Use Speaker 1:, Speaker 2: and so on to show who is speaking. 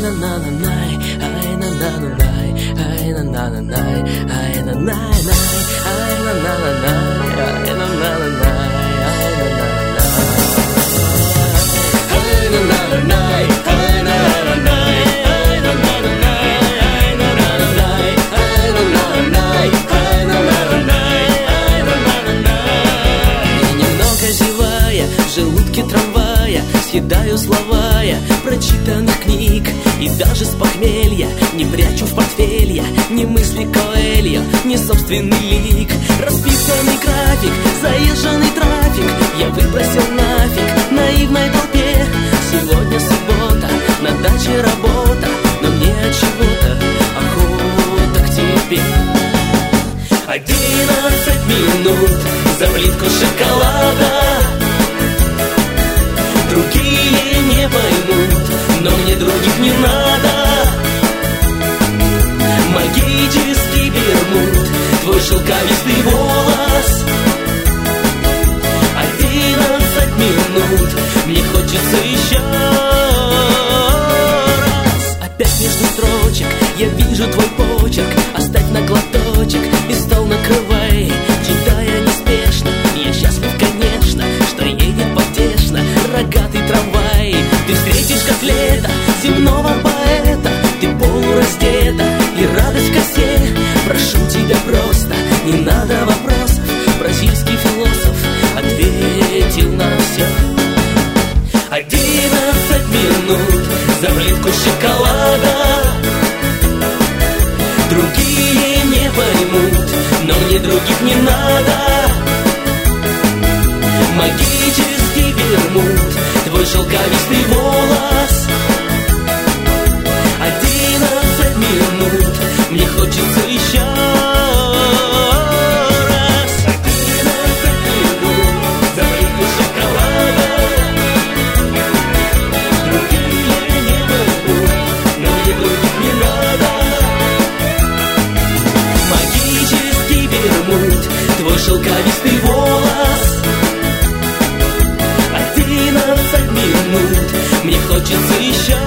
Speaker 1: желудке трамвая съедаю слова я прочитанных книг. И даже с похмелья не прячу в портфель я ни мысли Коэльо, ни собственный лик. Расписанный график, заезженный трафик я выбросил нафиг наивной толпе. Сегодня суббота, на даче работа, но мне от чего-то охота к тебе. 11 минут за плитку шоколада. Другие не поймут, но мне других не надо. Магический вермут, твой шелковистый волос. 11 минут, мне хочется еще раз. Опять между строчек я вижу твой почерк. Оставь на глоточек и стол накрывай. Читая неспешно, я счастлив, конечно, что едет потешно рогатый трамвай. Ты встретишь как лето земного поэта. Ты полураздета и радость в косе. Прошу тебя просто, не надо вопросов. Бразильский философ ответил на все. 11 минут за плитку шоколада. Другие не поймут, но мне других не надо. Магический вермут, твой шелковистый волос. 11 минут, мне хочется еще раз. 11 минут за плитку шоколада. Другие не поймут, но мне других не надо. Магический вермут, твой шелковистый волос. 11 минут, мне хочется еще